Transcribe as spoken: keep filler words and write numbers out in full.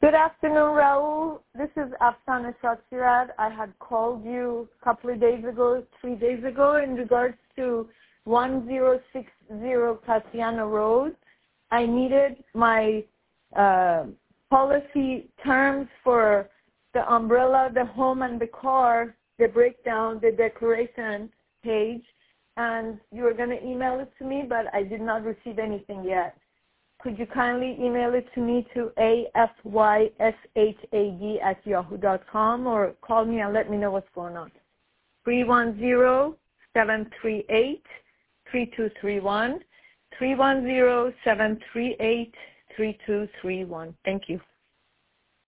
Good afternoon, Raul. This is Afsana Shatsirad. I had called you a couple of days ago, three days ago, in regards to one zero six zero Cassiano Road. I needed my uh, policy terms for the umbrella, the home, and the car, the breakdown, the declaration page, and you were going to email it to me, but I did not receive anything yet. Could you kindly email it to me to A F Y S H A D at yahoo dot com or call me and let me know what's going on. three one zero, seven three eight, three two three one, three one zero, seven three eight, three two three one. Thank you.